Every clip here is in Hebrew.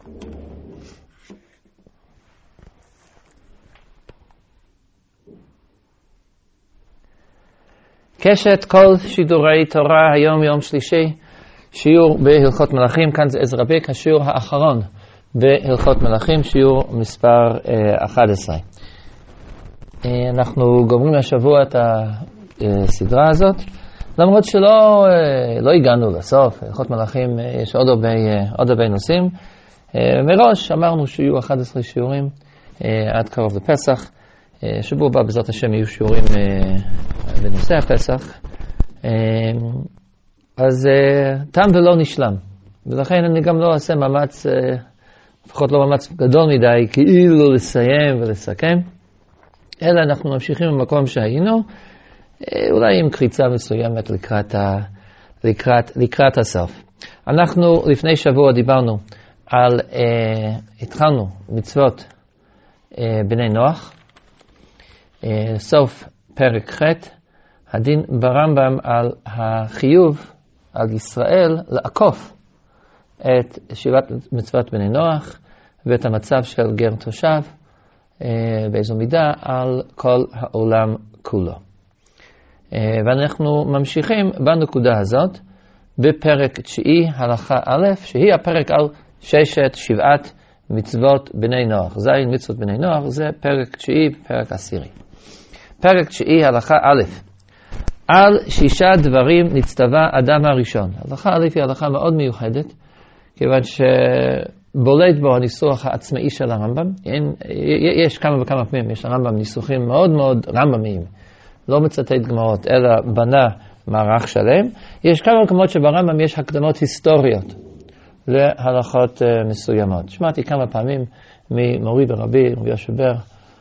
קשת כל שידורי תורה, היום יום שלישי, שיעור בהלכות מלכים, כאן זה עזרא בק, השיעור האחרון בהלכות מלכים, שיעור מספר 11. אנחנו גומרים השבוע את הסדרה הזאת, למרות שלא הגענו לסוף, הלכות מלכים יש עוד הרבה נושאים. מראש אמרנו שיהיו 11 שיעורים עד קרוב לפסח. שבוע הבא בעזרת השם יהיו שיעורים בנושא הפסח. אז תם ולא נשלם. ולכן אני גם לא אעשה מאמץ, לפחות לא מאמץ גדול מדי, כאילו לסיים ולסכם. אלא אנחנו ממשיכים במקום שהיינו, אולי עם קריצה מסוימת לקראת הסוף. אנחנו לפני שבוע דיברנו על, התחלנו מצוות בני נוח, סוף פרק ח', הדין ברמב"ם על החיוב על ישראל לעקוף את שיבת מצוות בני נוח ואת המצב של גר תושב באיזו מידה על כל העולם כולו. ואנחנו ממשיכים בנקודה הזאת בפרק 9 הלכה א', שהיא הפרק על שבעת מצוות בני נוח. זין מצוות בני נוח זה פרק 9, פרק 10. פרק 9 הלכה א', על 6 דברים נצטווה אדם הראשון. הלכה א' היא הלכה מאוד מיוחדת, כיוון שבולט בו הניסוח העצמאי של הרמב"ם. יש כמה וכמה פעמים, יש לרמב"ם ניסוחים מאוד מאוד רמב"מיים, לא מצטט גמרות, אלא בנה מערך שלם. יש כמה מקומות שברמב"ם יש הקדמות היסטוריות להלכות מסוימות. שמעתי כמה פעמים ממורי ורבי, רבי יהושע בר,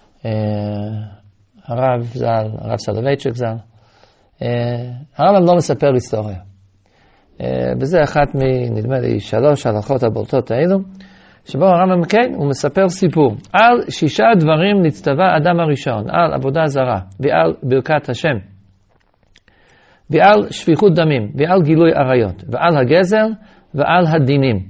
הרב ז"ל, הרב סולובייצ'יק ז"ל. הרמב"ם לא מספר היסטוריה. וזה אחת נדמה לי 3 הלכות הבולטות האלו, שבו הרמב"ם כן, הוא מספר סיפור. על 6 דברים נצטווה אדם הראשון, על עבודה זרה, ועל ברכת השם, ועל שפיכות דמים, ועל גילוי עריות, ועל הגזל, ועל הדינים.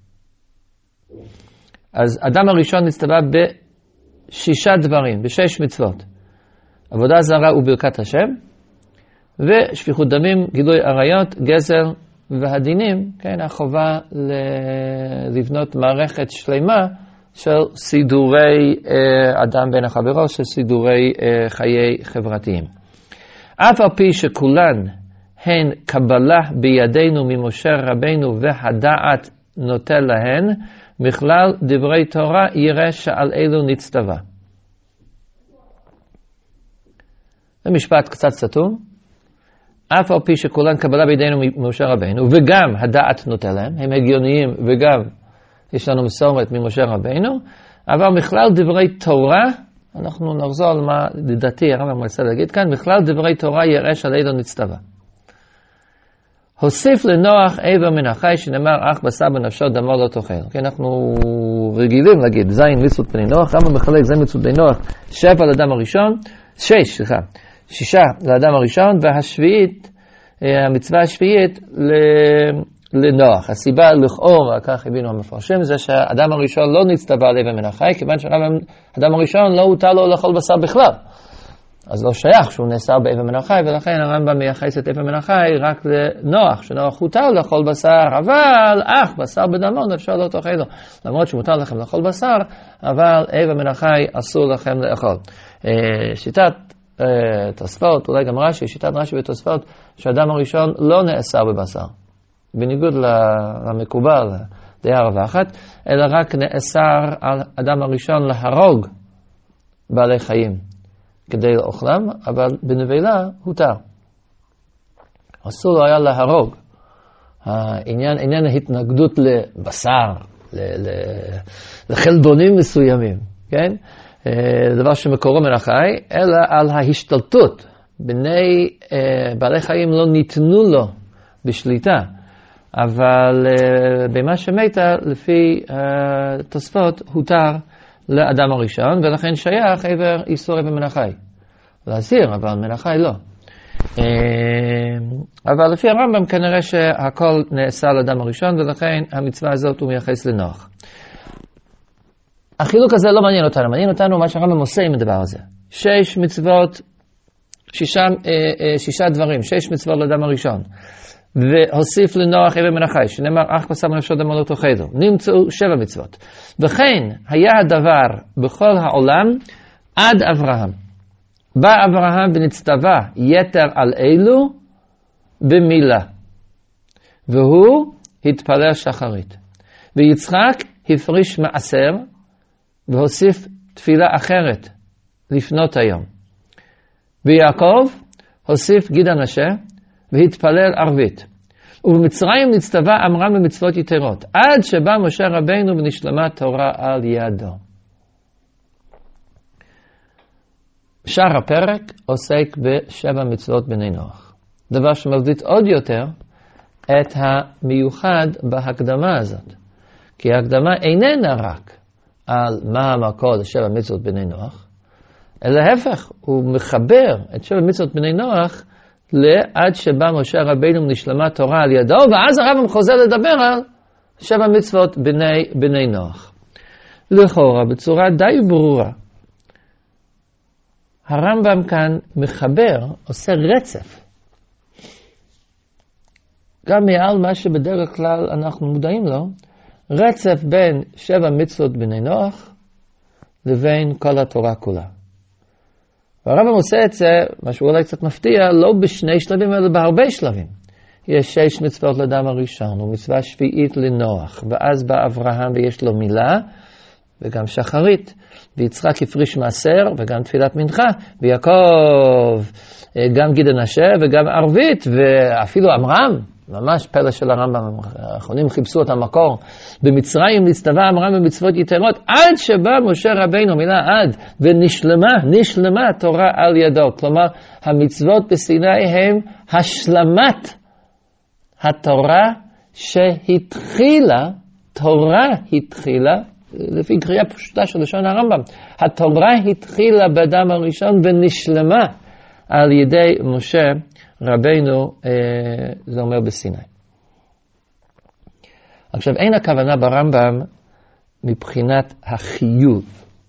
אז אדם הראשון נצטווה ב6 דברים, ב6 מצוות. עבודה זרה וברכת השם, ושפיכות דמים, גילוי עריות, גזל והדינים, כן, החובה לבנות מערכת שלמה של סידורי אדם בין החברות, של סידורי חיי חברתיים. אף על פי שכולן הן קבלה בידינו ממשה רבינו והדעת נוטה להן, בכלל דברי תורה יראה שעל אלו נצטווה. זה משפט קצת סתום. אף על פי שכולן קבלה בידינו ממשה רבינו, וגם הדעת נוטה להם, הם הגיוניים, וגם יש לנו מסורת ממשה רבינו, אבל בכלל דברי תורה, אנחנו נחזור על מה לדעתי הרמב"ם רוצה להגיד כאן, בכלל דברי תורה יראה שעל אלו נצטווה. הוסיף לנוח איבר מן החי, שנאמר אך בשר בנפשו דמו לא תאכל. כן, אנחנו רגילים להגיד זין מצוות בני נוח, רמב"ם מחלק זין מצוות בני נוח 7 לאדם הראשון, 6 לאדם הראשון, והשביעית, המצווה השביעית לנוח. הסיבה לכאורה, כך הבינו המפרשים, זה שהאדם הראשון לא נצטווה על איבר מן החי, כיוון שהאדם הראשון לא הותר לו לאכול בשר בכלל. אז לא שייך שהוא נאסר באיבר מן החי, ולכן הרמב"ם מייחס את איבר מן החי רק לנוח, שנוח הותר לאכול בשר, אבל בשר בדמו אפשר לא תאכל לו. למרות שמותר לכם לאכול בשר, אבל איבר מן החי אסור לכם לאכול. שיטת תוספות, אולי גם רש"י, שיטת רש"י ותוספות, שהאדם הראשון לא נאסר בבשר, בניגוד למקובל, דעה רווחת, אלא רק נאסר על אדם הראשון להרוג בעלי חיים כדי לאוכלם, אבל בנבלה הותר. אסור לו היה להרוג. העניין ההתנגדות לבשר, לחלבונים מסוימים, כן? דבר שמקורו מן החי, אלא על ההשתלטות. בעלי חיים לא ניתנו לו בשליטה, אבל במה שמתה, לפי תוספות, הותר לאדם הראשון, ולכן שייך איסור איבר מן החי. להסיר, אבל מן החי לא. אבל לפי הרמב"ם כנראה שהכל נאסר לאדם הראשון, ולכן המצווה הזאת הוא מייחס לנוח. החילוק הזה לא מעניין אותנו, מעניין אותנו מה שהרמב"ם עושה עם הדבר הזה. 6 מצוות, 6 דברים, 6 מצוות לאדם הראשון. והוסיף לנוח אבן מן החי, שנאמר אך בשר בנפשו דמו לא תאכלו. נמצאו 7 מצוות. וכן היה הדבר בכל העולם עד אברהם. בא אברהם ונצטווה יתר על אלו במילה. והוא התפלל שחרית. ויצחק הפריש מעשר והוסיף תפילה אחרת לפנות היום. ויעקב הוסיף גיד הנשה והתפלל ערבית. ובמצרים נצטווה עמרם במצוות יתרות, עד שבא משה רבינו ונשלמה תורה על ידו. שאר הפרק עוסק ב7 מצוות בני נוח. דבר שמבליט עוד יותר את המיוחד בהקדמה הזאת. כי ההקדמה איננה רק על מה המקור ל7 מצוות בני נוח, אלא להפך, הוא מחבר את 7 מצוות בני נוח לעד שבא משה רבינו ונשלמה תורה על ידו, ואז הרמב"ם חוזר לדבר על 7 מצוות בני נוח. לכאורה, בצורה די ברורה, הרמב"ם כאן מחבר, עושה רצף. גם מעל מה שבדרך כלל אנחנו מודעים לו, רצף בין 7 מצוות בני נוח לבין כל התורה כולה. והרמב"ם עושה את זה, מה שהוא אולי קצת מפתיע, לא בשני שלבים, אלא בהרבה שלבים. יש 6 מצוות לאדם הראשון, ומצווה שביעית לנוח, ואז בא אברהם ויש לו מילה, וגם שחרית, ויצחק הפריש מעשר, וגם תפילת מנחה, ויעקב, גם גיד הנשה, וגם ערבית, ואפילו עמרם, ממש פלא של הרמב"ם, האחרונים חיפשו את המקור. במצרים נצטווה עמרם במצוות יתרות, עד שבא משה רבינו, מילה עד, ונשלמה תורה על ידו. כלומר, המצוות בסיני הם השלמת התורה שהתחילה, תורה התחילה, לפי קריאה פשוטה של לשון הרמב"ם, התורה התחילה באדם הראשון ונשלמה על ידי משה רבינו, זה אומר בסיני. עכשיו, אין הכוונה ברמב"ם מבחינת החיוב.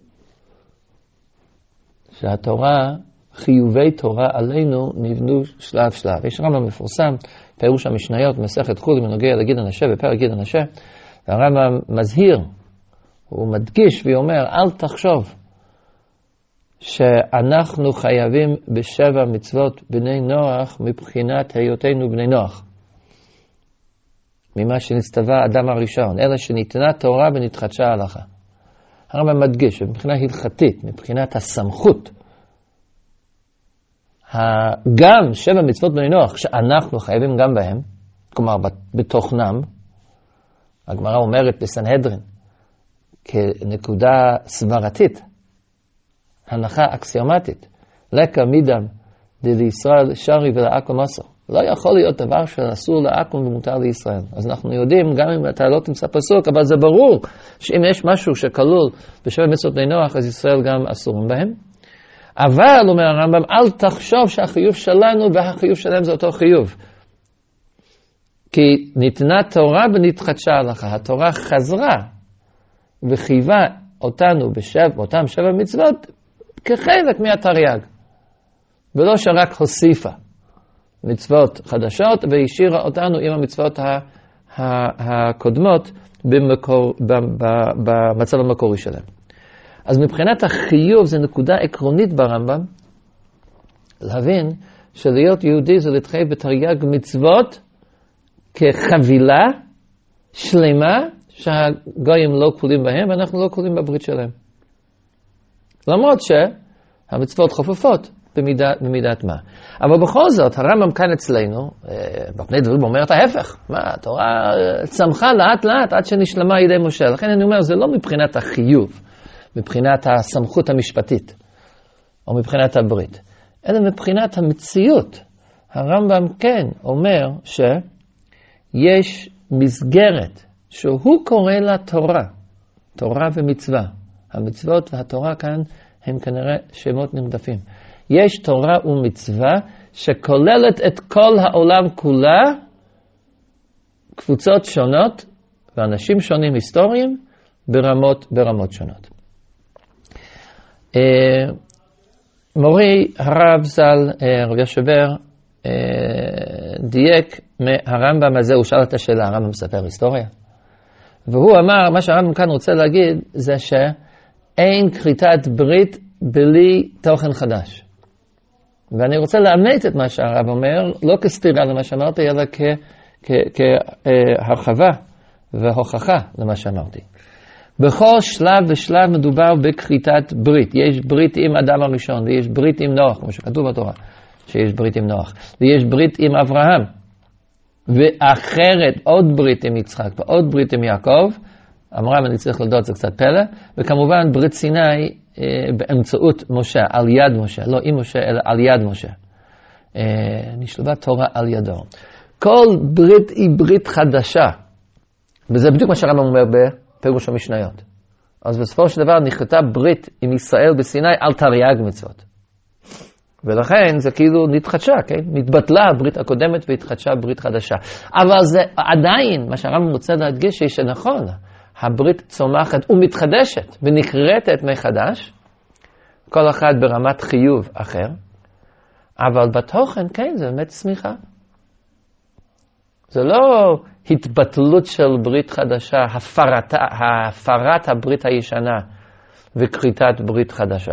שהתורה, חיובי תורה עלינו נבנו שלב שלב. יש רמב"ם מפורסם, פירוש המשניות, מסכת חולין בנוגע לגיד הנשה, בפרק גיד הנשה, והרמב"ם מזהיר, הוא מדגיש ואומר, אל תחשוב שאנחנו חייבים ב7 מצוות בני נוח מבחינת היותנו בני נוח. ממה שנצטווה אדם הראשון, אלא שניתנה תורה ונתחדשה ההלכה. הרמב"ם מדגיש, מבחינה הלכתית, מבחינת הסמכות, גם 7 מצוות בני נוח, שאנחנו חייבים גם בהם, כלומר בתוכנם, הגמרא אומרת בסנהדרין, כנקודה סברתית, הנחה אקסיומטית, לקה מידם לישראל שרי ולעכו מסו. לא יכול להיות דבר שאסור לעכו ומותר לישראל. אז אנחנו יודעים, גם אם אתה לא תמצא פסוק, אבל זה ברור שאם יש משהו שכלול ב7 מצוות בני נוח, אז ישראל גם אסורים בהם. אבל, אומר הרמב"ם, אל תחשוב שהחיוב שלנו והחיוב שלהם זה אותו חיוב. כי ניתנה תורה ונתחדשה ההלכה. התורה חזרה וחייבה אותנו באותם 7 מצוות כחלק מהתרי"ג. ולא שרק הוסיפה מצוות חדשות והשאירה אותנו עם המצוות הקודמות במצב המקורי שלהם. אז מבחינת החיוב זה נקודה עקרונית ברמב"ם, להבין שלהיות יהודי זה להתחייב בתרי"ג מצוות כחבילה שלמה שהגויים לא כלולים בהם ואנחנו לא כלולים בברית שלהם. למרות שהמצוות חופפות במידת מה. אבל בכל זאת, הרמב"ם כאן אצלנו, בפני דברים אומר את ההפך. מה, התורה צמחה לאט לאט עד שנשלמה על ידי משה. לכן אני אומר, זה לא מבחינת החיוב, מבחינת הסמכות המשפטית, או מבחינת הברית, אלא מבחינת המציאות. הרמב"ם כן אומר שיש מסגרת שהוא קורא לה תורה, תורה ומצווה. המצוות והתורה כאן הם כנראה שמות נרדפים. יש תורה ומצווה שכוללת את כל העולם כולה, קבוצות שונות ואנשים שונים היסטוריים ברמות שונות. מורי הרב ז"ל, רב ישובר, דייק מהרמב"ם הזה, הוא שאל את השאלה, הרמב"ם מספר היסטוריה. והוא אמר, מה שהרמב"ם כאן רוצה להגיד, זה שאין כריתת ברית בלי תוכן חדש. ואני רוצה לאמץ את מה שהרב אומר, לא כסתירה למה שאמרתי, אלא כהרחבה והוכחה למה שאמרתי. בכל שלב ושלב מדובר בכריתת ברית. יש ברית עם אדם הראשון, ויש ברית עם נוח, כמו שכתוב בתורה, שיש ברית עם נוח. ויש ברית עם אברהם, ואחרת עוד ברית עם יצחק, ועוד ברית עם יעקב. אברהם אני צריך לדעת, זה קצת פלא. וכמובן ברית סיני באמצעות משה, על יד משה, לא עם משה, אלא על יד משה. נשלבה תורה על ידו. כל ברית היא ברית חדשה. וזה בדיוק מה שהרמב"ם אומר בפירוש המשניות. אז בסופו של דבר נכרתה ברית עם ישראל בסיני על תרי"ג מצוות. ולכן זה כאילו נתחדשה, כן? נתבטלה הברית הקודמת והתחדשה ברית חדשה. אבל זה עדיין, מה שהרמב"ם רוצה להדגיש, שנכון, הברית צומחת ומתחדשת ונכרתת מחדש, כל אחד ברמת חיוב אחר, אבל בתוכן, כן, זה באמת צמיחה. זה לא התבטלות של ברית חדשה, הפרת הברית הישנה וכריתת ברית חדשה.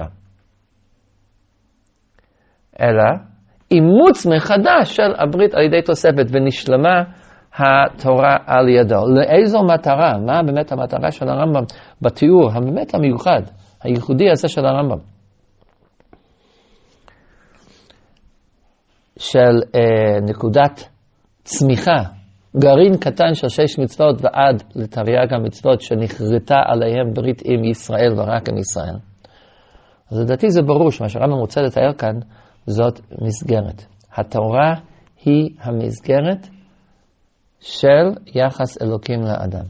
אלא אימוץ מחדש של הברית על ידי תוספת, ונשלמה התורה על ידו. לאיזו מטרה? מה באמת המטרה של הרמב"ם בתיאור הבאמת המיוחד, הייחודי הזה של הרמב"ם? של נקודת צמיחה, גרעין קטן של 6 מצוות ועד לתרי"ג המצוות שנכרתה עליהם ברית עם ישראל ורק עם ישראל. אז לדעתי זה ברור שמה שהרמב"ם רוצה לתאר כאן זאת מסגרת. התורה היא המסגרת של יחס אלוקים לאדם.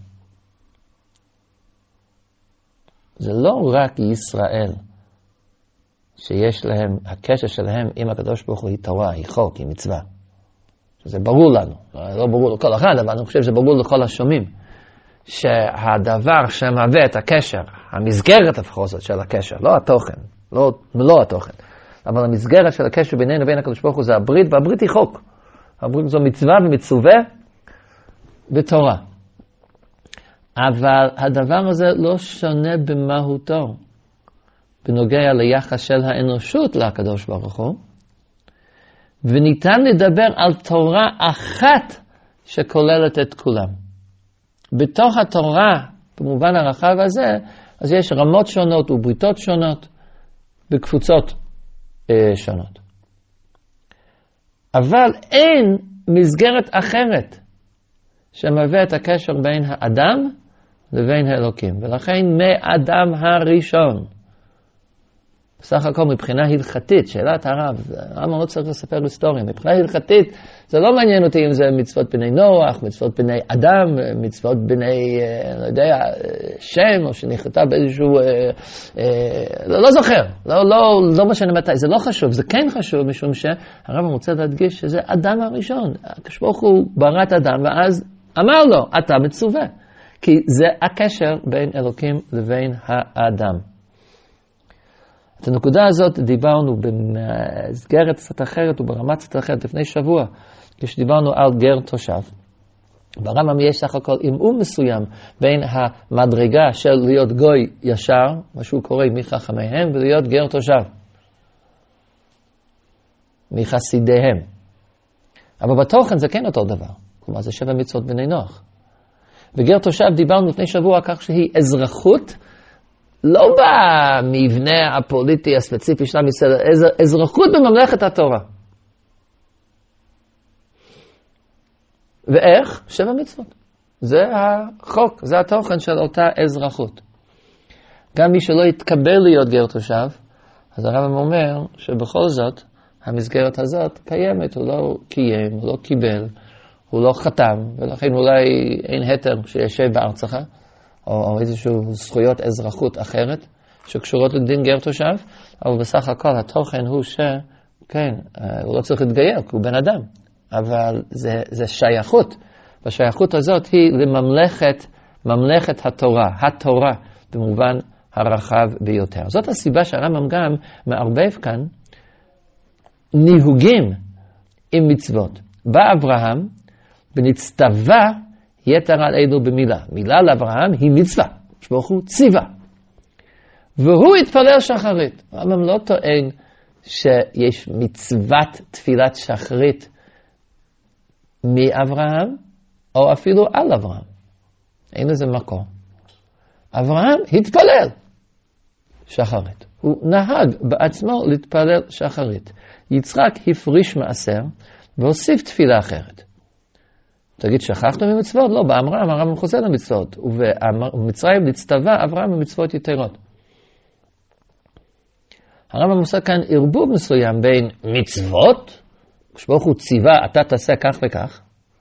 זה לא רק ישראל שיש להם, הקשר שלהם עם הקדוש ברוך הוא היא תורה, היא חוק, היא מצווה. זה ברור לנו, לא ברור לכל אחד, אבל אני חושב שזה ברור לכל השומעים, שהדבר שמהווה את הקשר, המסגרת לפחות זאת של הקשר, לא התוכן, לא התוכן, אבל המסגרת של הקשר בינינו ובין הקדוש ברוך הוא זה הברית, והברית היא חוק. הברית זו מצווה ומצווה בתורה. אבל הדבר הזה לא שונה במהותו, בנוגע ליחס של האנושות לקדוש ברוך הוא, וניתן לדבר על תורה אחת שכוללת את כולם. בתוך התורה, במובן הרחב הזה, אז יש רמות שונות ובריתות שונות, בקבוצות שונות. אבל אין מסגרת אחרת שמהווה את הקשר בין האדם לבין האלוקים. ולכן מאדם הראשון, בסך הכל מבחינה הלכתית, שאלת הרב, הרב לא צריך לספר היסטוריה, מבחינה הלכתית זה לא מעניין אותי אם זה מצוות בני נוח, מצוות בני אדם, מצוות בני, לא יודע, שם, או שנכרתה באיזשהו, לא זוכר, לא משנה מתי, זה לא חשוב, זה כן חשוב, משום שהרב רוצה להדגיש שזה אדם הראשון, הקדוש ברוך הוא ברא את אדם, ואז אמר לו, אתה מצווה, כי זה הקשר בין אלוקים לבין האדם. את הנקודה הזאת דיברנו במסגרת קצת אחרת וברמת קצת אחרת לפני שבוע, כשדיברנו על גר תושב. ברמב"ם יש סך הכל עמעום מסוים בין המדרגה של להיות גוי ישר, מה שהוא קורא מחכמיהם, ולהיות גר תושב, מחסידיהם. אבל בתוכן זה כן אותו דבר. כלומר, זה 7 מצוות בני נוח. וגר תושב דיברנו לפני שבוע כך שהיא אזרחות, לא במבנה הפוליטי הספציפי של עם ישראל, אזרחות בממלכת התורה. ואיך? 7 מצוות. זה החוק, זה התוכן של אותה אזרחות. גם מי שלא יתקבל להיות גר תושב, אז הרב אומר שבכל זאת, המסגרת הזאת קיימת, הוא לא קיים, הוא לא קיבל, הוא לא חתם, ולכן אולי אין היתר שישב בארצך, או איזושהי זכויות אזרחות אחרת, שקשורות לדין גר תושב, אבל בסך הכל התוכן הוא כן, הוא לא צריך להתגייר, כי הוא בן אדם, אבל זה שייכות, והשייכות הזאת היא לממלכת התורה, התורה במובן הרחב ביותר. זאת הסיבה שהרמב"ם גם מערבב כאן ניהוגים עם מצוות. בא אברהם ונצטווה יתר על אלו במילה. מילה לאברהם היא מצווה, ברוך הוא ציווה. והוא התפלל שחרית. הרמב"ם לא טוען שיש מצוות תפילת שחרית מאברהם, או אפילו על אברהם. אין לזה מקום. אברהם התפלל שחרית. הוא נהג בעצמו להתפלל שחרית. יצחק הפריש מעשר והוסיף תפילה אחרת. תגיד, שכחנו ממצוות? לא, באמרם, הרמב"ם חוזר למצוות. ובמצרים נצטווה אברהם במצוות יתרות. הרמב"ם עושה כאן ערבוב מסוים בין מצוות, כשברוך הוא ציווה, אתה תעשה כך וכך,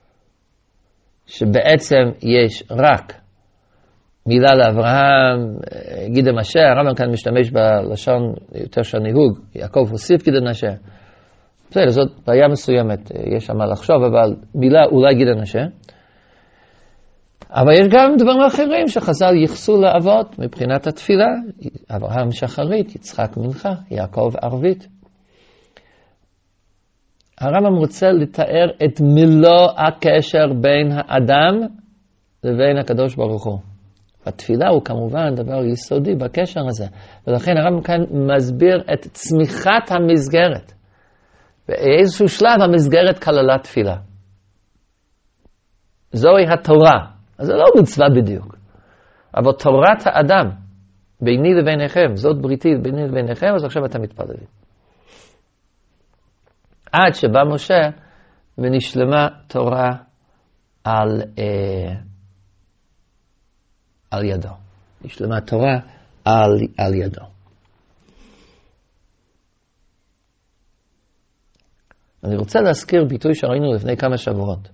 שבעצם יש רק מילה לאברהם, גידם אשר, הרמב"ם כאן משתמש בלשון יותר של ניהוג, יעקב הוסיף גידם אשר. בסדר, זאת בעיה מסוימת, יש שם מה לחשוב, אבל מילה אולי גידם אשר. אבל יש גם דברים אחרים שחז"ל ייחסו לאבות מבחינת התפילה, אברהם שחרית, יצחק מנחה, יעקב ערבית. הרמב"ם רוצה לתאר את מלוא הקשר בין האדם לבין הקדוש ברוך הוא. התפילה הוא כמובן דבר יסודי בקשר הזה, ולכן הרמב"ם כאן מסביר את צמיחת המסגרת. באיזשהו שלב המסגרת כללה תפילה. זוהי התורה. אז זה לא מצווה בדיוק. אבל תורת האדם, ביני לביניכם, זאת בריתי ביני לביניכם, אז עכשיו אתם מתפללים. עד שבא משה ונשלמה תורה על ידו. נשלמה תורה על ידו. אני רוצה להזכיר ביטוי שראינו לפני כמה שבועות.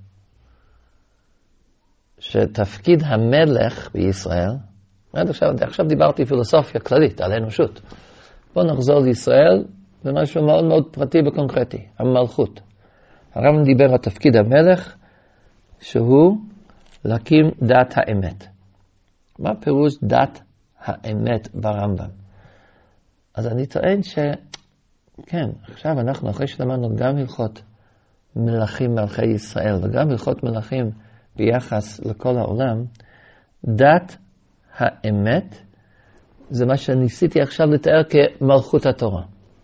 שתפקיד המלך בישראל, עכשיו דיברתי פילוסופיה כללית על האנושות. בואו נחזור לישראל במשהו מאוד מאוד פרטי וקונקרטי, המלכות. הרמב"ם דיבר על תפקיד המלך שהוא להקים דת האמת. מה פירוש דת האמת ברמב"ם? אז אני טוען שכן, עכשיו אנחנו אחרי שלמדנו גם הלכות מלכים מלכי ישראל וגם הלכות מלכים ביחס לכל העולם, דת האמת זה מה שניסיתי עכשיו לתאר כמלכות התורה.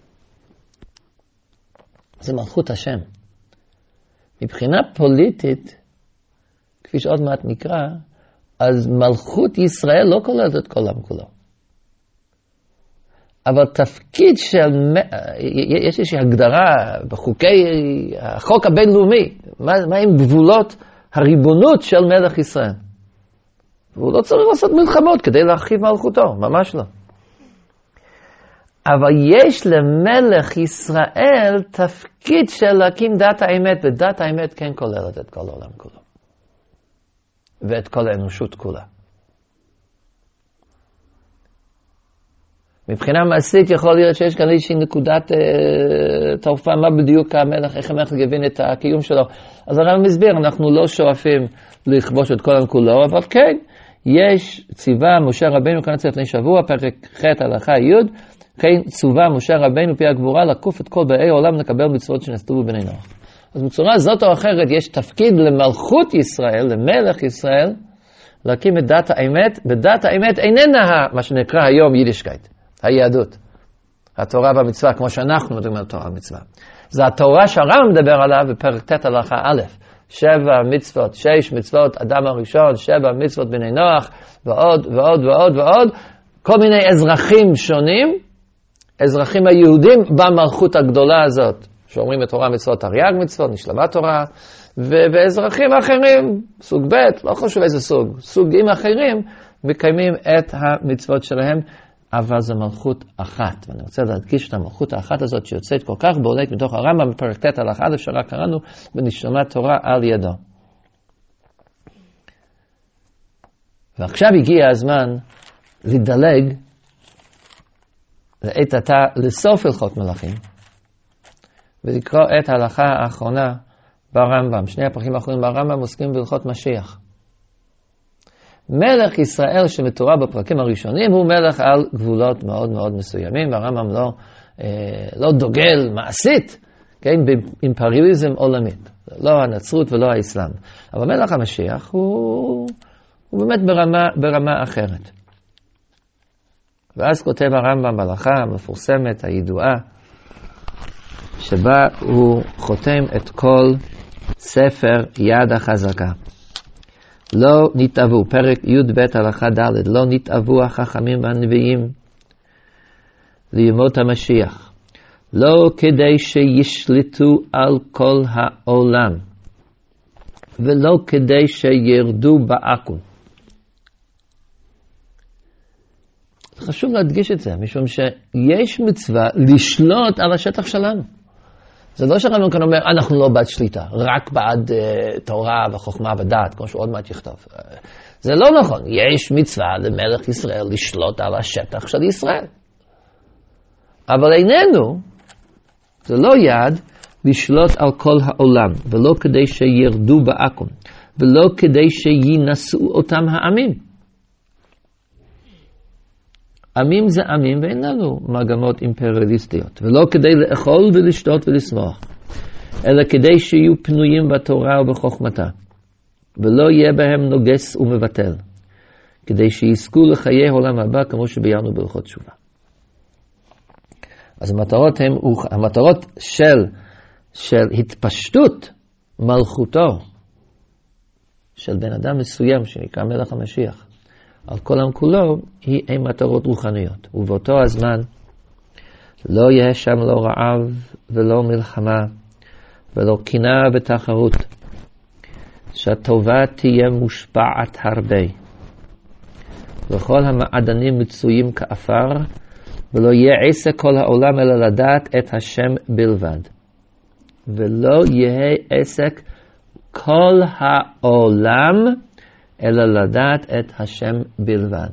זה מלכות השם. מבחינה פוליטית, כפי שעוד מעט נקרא, אז מלכות ישראל לא כוללת את כל העם כולו. אבל תפקיד יש איזושהי הגדרה בחוקי החוק הבינלאומי, מה עם גבולות הריבונות של מלך ישראל. והוא לא צריך לעשות מלחמות כדי להרחיב מלכותו, ממש לא. אבל יש למלך ישראל תפקיד של להקים דת האמת, ודת האמת כן כוללת את כל העולם כולו. ואת כל האנושות כולה. מבחינה מעשית יכול להיות שיש כאן איזושהי נקודת תורפה, מה בדיוק המלך, איך המלך יבין את הקיום שלו. אז הרמב"ם מסביר, אנחנו לא שואפים לכבוש את כל העם כולו, אבל כן, יש ציווה משה רבינו כאן לפני שבוע, פרק ח' הלכה י', כן צווה משה רבינו פי הגבורה, לקוף את כל באי העולם לקבל מצוות שנעשו בבני נוח. אז בצורה זאת או אחרת יש תפקיד למלכות ישראל, למלך ישראל, להקים את דת האמת, ודת האמת איננה מה שנקרא היום יידישקייט. היהדות, התורה והמצווה, כמו שאנחנו מדברים על תורה ומצווה. זה התורה שהרמב"ם מדבר עליו בפרק ט' הלכה א', 7 מצוות, 6 מצוות אדם הראשון, 7 מצוות בני נוח, ועוד ועוד ועוד ועוד, כל מיני אזרחים שונים, אזרחים היהודים במלכות הגדולה הזאת, שאומרים את תורה מצוות תרי"ג מצוות, נשלמה תורה, ואזרחים אחרים, סוג ב', לא חשוב איזה סוג, סוגים אחרים, מקיימים את המצוות שלהם, אבל זו מלכות אחת, ואני רוצה להדגיש את המלכות האחת הזאת שיוצאת כל כך בולט מתוך הרמב"ם בפרק ט' הלכה א' שרק קראנו ונשלמה תורה על ידו. ועכשיו הגיע הזמן לדלג לעת עתה לסוף הלכות מלכים ולקרוא את ההלכה האחרונה ברמב"ם. שני הפרקים האחרונים ברמב"ם עוסקים בהלכות משיח. מלך ישראל שמתואר בפרקים הראשונים הוא מלך על גבולות מאוד מאוד מסוימים, והרמב"ם לא דוגל מעשית, כן, באימפריאליזם עולמית, לא הנצרות ולא האסלאם. אבל מלך המשיח הוא באמת ברמה אחרת. ואז כותב הרמב"ם בהלכה המפורסמת, הידועה, שבה הוא חותם את כל ספר יד החזקה. לא נתאבו, פרק י"ב הלכה ד', לא נתאבו החכמים והנביאים לימות המשיח, לא כדי שישלטו על כל העולם, ולא כדי שירדו בעכו. חשוב להדגיש את זה, משום שיש מצווה לשלוט על השטח שלנו. זה לא שרמב"ם כאן אומר, אנחנו לא בעד שליטה, רק בעד תורה וחוכמה ודעת, כמו שהוא עוד מעט יכתוב. זה לא נכון, יש מצווה למלך ישראל לשלוט על השטח של ישראל. אבל איננו, זה לא יד לשלוט על כל העולם, ולא כדי שירדו בעכו, ולא כדי שינסו אותם העמים. עמים זה עמים ואין לנו מגמות אימפריאליסטיות, ולא כדי לאכול ולשתות ולשמוח, אלא כדי שיהיו פנויים בתורה ובחוכמתה, ולא יהיה בהם נוגס ומבטל, כדי שיזכו לחיי עולם הבא כמו שביארנו בהלכות תשובה. אז המטרות של התפשטות מלכותו של בן אדם מסוים שנקרא מלך המשיח על כל עם כולו, הן מטרות רוחניות. ובאותו הזמן לא יהיה שם לא רעב ולא מלחמה ולא קנאה ותחרות, שהטובה תהיה מושפעת הרבה, וכל המעדנים מצויים כאפר, ולא יהיה עסק כל העולם אלא לדעת את השם בלבד. ולא יהיה עסק כל העולם אלא לדעת את השם בלבד.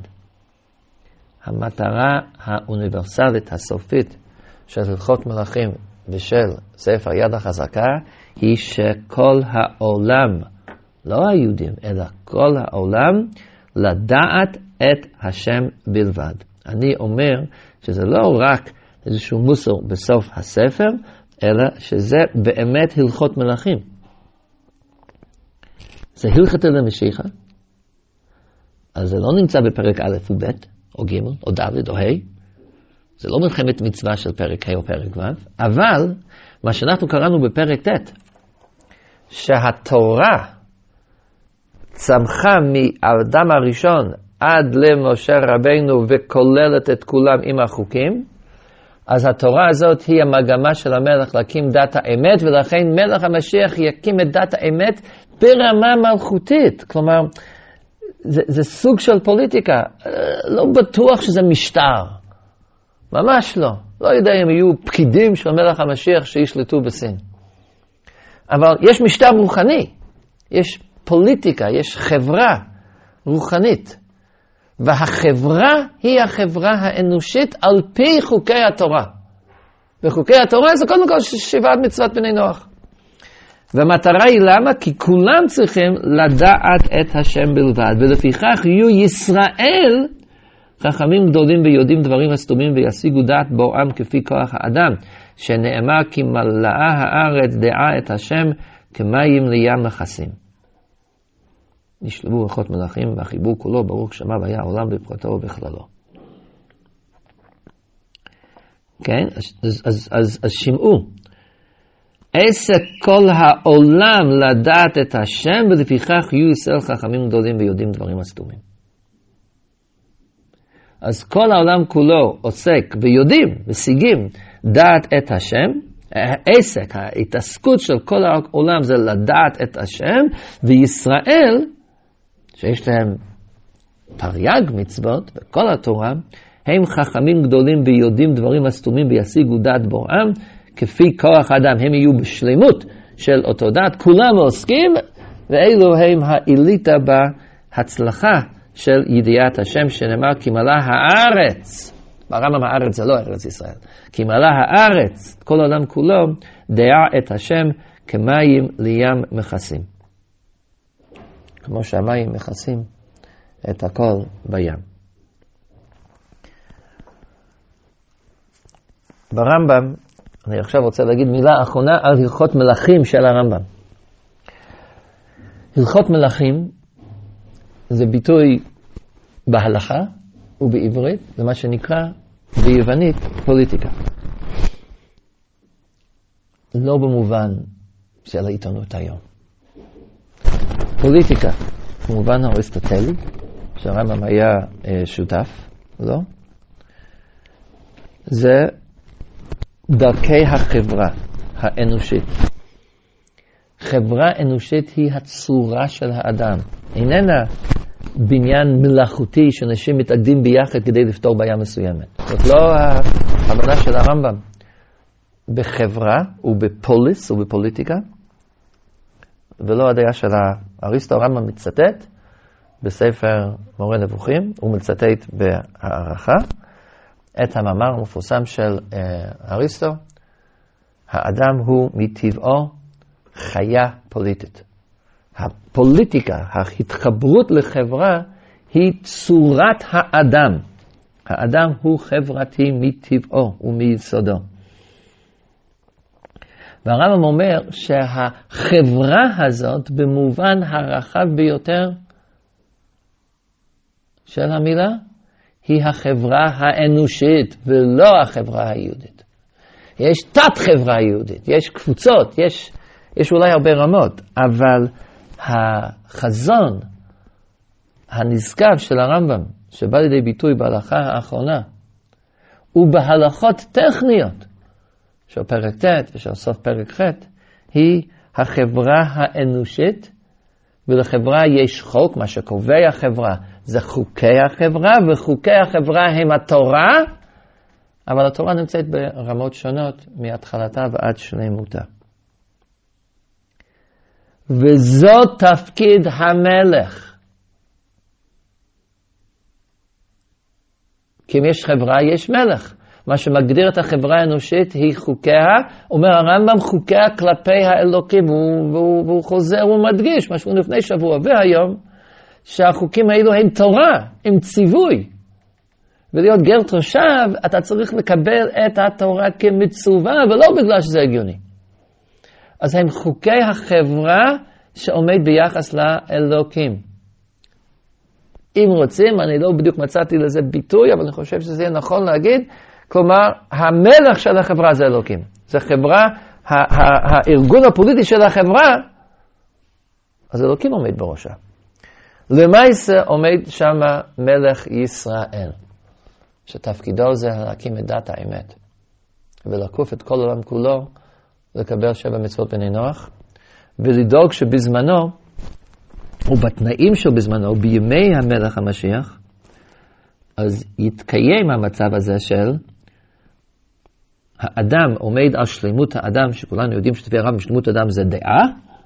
המטרה האוניברסלית הסופית של הלכות מלכים ושל ספר יד החזקה היא שכל העולם, לא היהודים, אלא כל העולם, לדעת את השם בלבד. אני אומר שזה לא רק איזשהו מוסר בסוף הספר, אלא שזה באמת הלכות מלכים. זה הלכת למשיחה, אז זה לא נמצא בפרק א' וב' או ג' או ד' או ה', זה לא מלחמת מצווה של פרק ה' או פרק ו', אבל מה שאנחנו קראנו בפרק ט', שהתורה צמחה מהאדם הראשון עד למשה רבינו וכוללת את כולם עם החוקים, אז התורה הזאת היא המגמה של המלך להקים דת האמת, ולכן מלך המשיח יקים את דת האמת ברמה מלכותית. כלומר, זה סוג של פוליטיקה. לא בטוח שזה משטר. ממש לא. לא יודע אם יהיו פקידים של מלך המשיח שישלטו בסין. אבל יש משטר רוחני. יש פוליטיקה, יש חברה רוחנית. והחברה היא החברה האנושית על פי חוקי התורה. וחוקי התורה זה קודם כל שבעת מצוות בני נוח. והמטרה היא למה? כי כולם צריכים לדעת את השם בלבד, ולפיכך יהיו ישראל חכמים גדולים ויודעים דברים הסתומים וישיגו דעת בוראם כפי כוח האדם, שנאמר כי מלאה הארץ דעה את השם כמים לים מכסים. נשלבו רוחות מלכים והחיבור כולו ברוך שמה והיה העולם בפרטו ובכללו. כן? אז שמעו. עסק כל העולם לדעת את השם, ולפיכך יהיו ישראל חכמים גדולים ויודעים דברים הסתומים. אז כל העולם כולו עוסק ויודעים, משיגים דעת את השם. העסק, ההתעסקות של כל העולם זה לדעת את השם, וישראל, שיש להם תרי"ג מצוות בכל התורה, הם חכמים גדולים ויודעים דברים הסתומים וישיגו דעת בוראם, כפי כוח האדם, הם יהיו בשלמות של אותו דעת, כולם עוסקים, ואלו הם האליטה בהצלחה של ידיעת השם, שנאמר כי מלאה הארץ, ברמב"ם הארץ זה לא ארץ ישראל, כי מלאה הארץ, כל העולם כולו, דעה את השם כמים לים מכסים. כמו שהמים מכסים את הכל בים. ברמב"ם, אני עכשיו רוצה להגיד מילה אחרונה על הלכות מלכים של הרמב"ם. הלכות מלכים זה ביטוי בהלכה ובעברית, זה מה שנקרא ביוונית פוליטיקה. לא במובן של העיתונות היום. פוליטיקה, במובן האריסטוטלי, שהרמב"ם היה שותף, לא? זה דרכי החברה האנושית. חברה אנושית היא הצורה של האדם. איננה בניין מלאכותי שאנשים מתאגדים ביחד כדי לפתור בעיה מסוימת. זאת לא ההבנה של הרמב"ם. בחברה ובפוליס ובפוליטיקה, ולא הדעה של אריסטו. הרמב"ם מצטט בספר מורה נבוכים, הוא מצטט בהערכה את המאמר המפורסם של אריסטו, האדם הוא מטבעו חיה פוליטית. הפוליטיקה, ההתחברות לחברה, היא צורת האדם. האדם הוא חברתי מטבעו ומיסודו. והרמב"ם אומר שהחברה הזאת במובן הרחב ביותר של המילה היא החברה האנושית ולא החברה היהודית. יש תת חברה יהודית, יש קבוצות, יש אולי הרבה רמות, אבל החזון הנשגב של הרמב"ם שבא לידי ביטוי בהלכה האחרונה ובהלכות טכניות של פרק ט' ושל סוף פרק ח' היא החברה האנושית, ולחברה יש חוק, מה שקובע החברה זה חוקי החברה, וחוקי החברה הם התורה, אבל התורה נמצאת ברמות שונות מהתחלתה ועד שלמותה. וזאת תפקיד המלך. כי אם יש חברה, יש מלך. מה שמגדיר את החברה האנושית היא חוקיה, אומר הרמב"ם חוקיה כלפי האלוקים, והוא חוזר ומדגיש, משהו לפני שבוע והיום, שהחוקים האלו הם תורה, הם ציווי. ולהיות גר תושב, אתה צריך לקבל את התורה כמצווה, ולא בגלל שזה הגיוני. אז הם חוקי החברה שעומד ביחס לאלוקים. אם רוצים, אני לא בדיוק מצאתי לזה ביטוי, אבל אני חושב שזה יהיה נכון להגיד, כלומר, המלך של החברה זה אלוקים. זה חברה, הארגון הפוליטי של החברה, אז אלוקים עומד בראשה. למעשה עומד שם מלך ישראל, שתפקידו זה להקים את דת האמת, ולקוף את כל העולם כולו, לקבל 7 מצוות בני נוח, ולדאוג שבזמנו, ובתנאים של בזמנו, בימי המלך המשיח, אז יתקיים המצב הזה של האדם עומד על שלמות האדם, שכולנו יודעים שתפי הרב משלמות האדם זה דעה,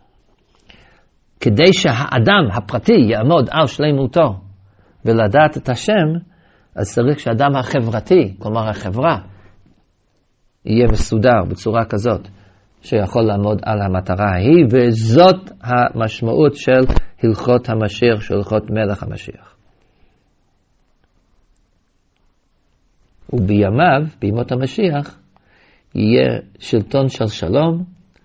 כדי שהאדם הפרטי יעמוד על שלמותו ולדעת את השם, אז צריך שהאדם החברתי, כלומר החברה, יהיה מסודר בצורה כזאת שיכול לעמוד על המטרה ההיא, וזאת המשמעות של הלכות המשיח, של הלכות מלך המשיח. ובימיו, בימות המשיח, יהיה שלטון של שלום,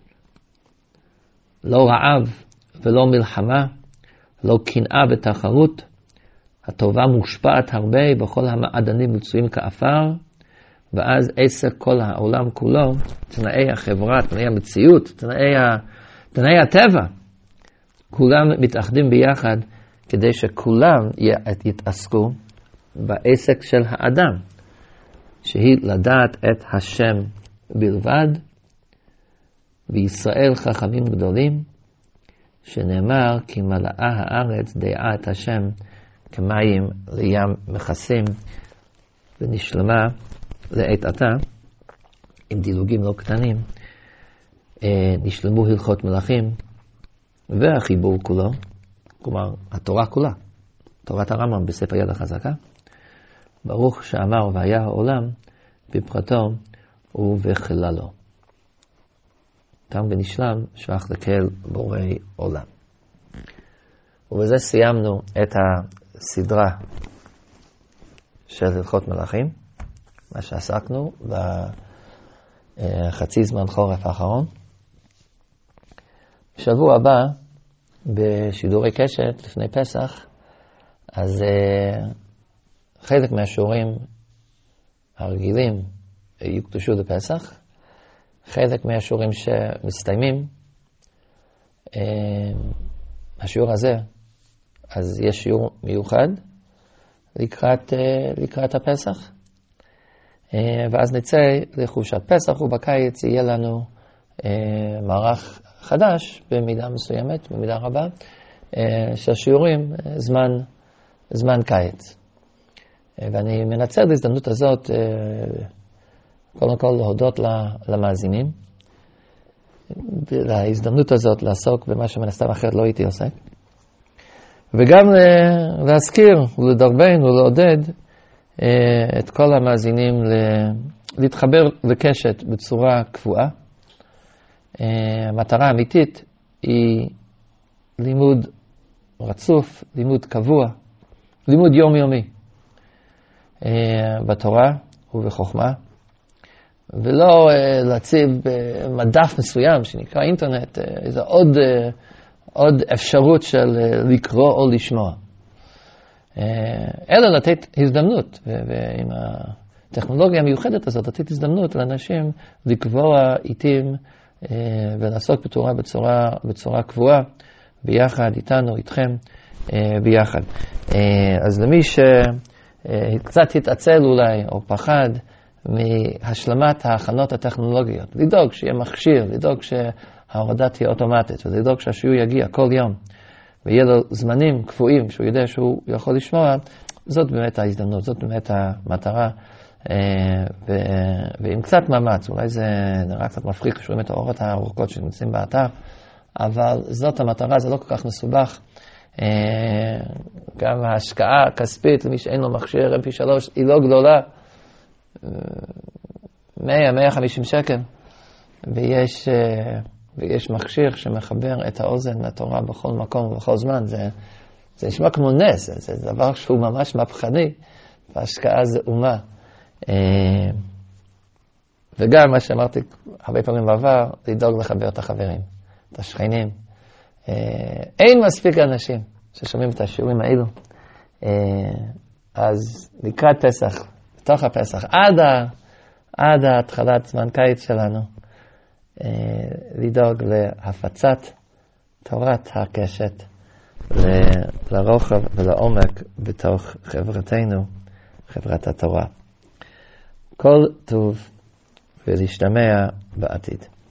לא רעב ולא מלחמה, לא קנאה ותחרות, הטובה מושפעת הרבה, בכל המעדנים מצויים כאפר, ואז עסק כל העולם כולו, תנאי החברה, תנאי המציאות, תנאי הטבע, כולם מתאחדים ביחד, כדי שכולם יתעסקו בעסק של האדם, שהיא לדעת את השם בלבד, וישראל חכמים גדולים, שנאמר כי מלאה הארץ דעה את השם כמים לים מכסים, ונשלמה לעת עתה, עם דילוגים לא קטנים, נשלמו הלכות מלכים, והחיבור כולו, כלומר התורה כולה, תורת הרמב"ם בספר יד החזקה, ברוך שאמר והיה העולם בפרטו ובכללו. תם ונשלם שבח לקהל בורא עולם. ובזה סיימנו את בסדרה של הלכות מלאכים, מה שעסקנו בחצי זמן חורף האחרון. בשבוע הבא, בשידורי קשת, לפני פסח, אז חלק מהשיעורים הרגילים יוקדשו לפסח, חלק מהשיעורים שמסתיימים, השיעור הזה, אז יש שיעור מיוחד לקראת הפסח, ואז נצא לחופשת פסח, ובקיץ יהיה לנו מערך חדש במידה מסוימת, במידה רבה, שהשיעורים זמן קיץ. ואני מנצל בהזדמנות הזאת, קודם כל להודות למאזינים, להזדמנות הזאת לעסוק במה שמנסתם אחרת לא הייתי עוסק, וגם להזכיר ולדרבן ולעודד את כל המאזינים להתחבר לקשת בצורה קבועה. המטרה האמיתית היא לימוד רצוף, לימוד קבוע, לימוד יומיומי בתורה ובחוכמה, ולא להציב מדף מסוים שנקרא אינטרנט, איזו עוד אפשרות של לקרוא או לשמוע. אלא לתת הזדמנות, ועם הטכנולוגיה המיוחדת הזאת, לתת הזדמנות לאנשים לקבוע עיתים ולעסוק בתורה בצורה קבועה, ביחד איתנו, איתכם, ביחד. אז למי שקצת התעצל אולי, או פחד, מהשלמת ההכנות הטכנולוגיות, לדאוג שיהיה מכשיר, לדאוג שההורדה תהיה אוטומטית, ולדאוג שהשיעור יגיע כל יום, ויהיה לו זמנים קבועים שהוא יודע שהוא יכול לשמוע, זאת באמת ההזדמנות, זאת באמת המטרה, ועם קצת מאמץ, אולי זה נראה קצת מפריק, שרואים את האורות הארוכות שנמצאים באתר, אבל זאת המטרה, זה לא כל כך מסובך. גם ההשקעה הכספית למי שאין לו מכשיר MP3 היא לא גדולה, 100-150 שקל, ויש מכשיר שמחבר את האוזן לתורה בכל מקום ובכל זמן. זה נשמע כמו נס, זה דבר שהוא ממש מהפכני, וההשקעה זה אומה. וגם מה שאמרתי הרבה פעמים בעבר, לדאוג לחבר את החברים, את השכנים. אין מספיק אנשים ששומעים את השיעורים האלו. אז לקראת פסח, בתוך הפסח, עד התחלת זמן קיץ שלנו, לדאוג להפצת תורת הקשת לרוחב ולעומק בתוך חברתנו, חברת התורה. כל טוב ולהשתמע בעתיד.